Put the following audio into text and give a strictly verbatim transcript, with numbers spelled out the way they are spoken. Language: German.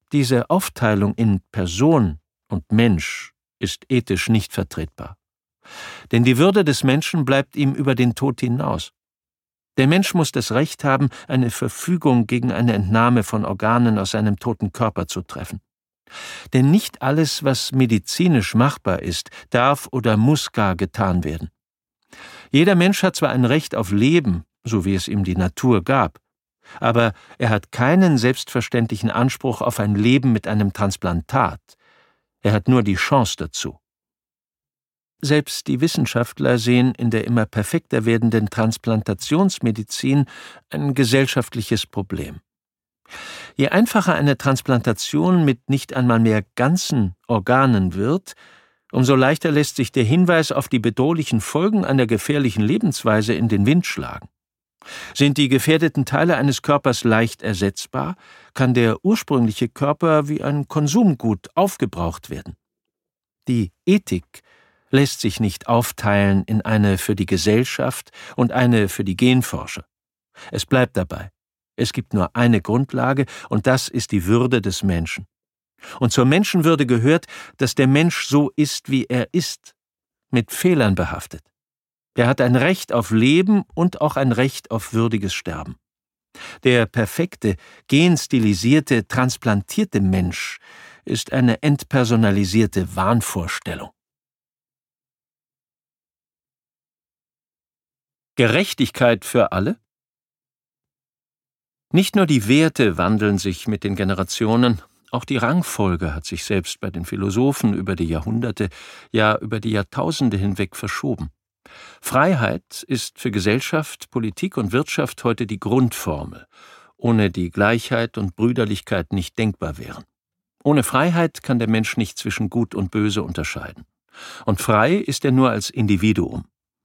Diese Aufteilung in Person und Mensch ist ethisch nicht vertretbar. Denn die Würde des Menschen bleibt ihm über den Tod hinaus. Der Mensch muss das Recht haben, eine Verfügung gegen eine Entnahme von Organen aus seinem toten Körper zu treffen. Denn nicht alles, was medizinisch machbar ist, darf oder muss gar getan werden. Jeder Mensch hat zwar ein Recht auf Leben, so wie es ihm die Natur gab, aber er hat keinen selbstverständlichen Anspruch auf ein Leben mit einem Transplantat. Er hat nur die Chance dazu. Selbst die Wissenschaftler sehen in der immer perfekter werdenden Transplantationsmedizin ein gesellschaftliches Problem. Je einfacher eine Transplantation mit nicht einmal mehr ganzen Organen wird, umso leichter lässt sich der Hinweis auf die bedrohlichen Folgen einer gefährlichen Lebensweise in den Wind schlagen. Sind die gefährdeten Teile eines Körpers leicht ersetzbar, kann der ursprüngliche Körper wie ein Konsumgut aufgebraucht werden. Die Ethik lässt sich nicht aufteilen in eine für die Gesellschaft und eine für die Genforscher. Es bleibt dabei. Es gibt nur eine Grundlage, und das ist die Würde des Menschen. Und zur Menschenwürde gehört, dass der Mensch so ist, wie er ist, mit Fehlern behaftet. Er hat ein Recht auf Leben und auch ein Recht auf würdiges Sterben. Der perfekte, genstilisierte, transplantierte Mensch ist eine entpersonalisierte Wahnvorstellung. Gerechtigkeit für alle? Nicht nur die Werte wandeln sich mit den Generationen, auch die Rangfolge hat sich selbst bei den Philosophen über die Jahrhunderte, ja über die Jahrtausende hinweg verschoben. Freiheit ist für Gesellschaft, Politik und Wirtschaft heute die Grundformel, ohne die Gleichheit und Brüderlichkeit nicht denkbar wären. Ohne Freiheit kann der Mensch nicht zwischen Gut und Böse unterscheiden. Und frei ist er nur als Individuum.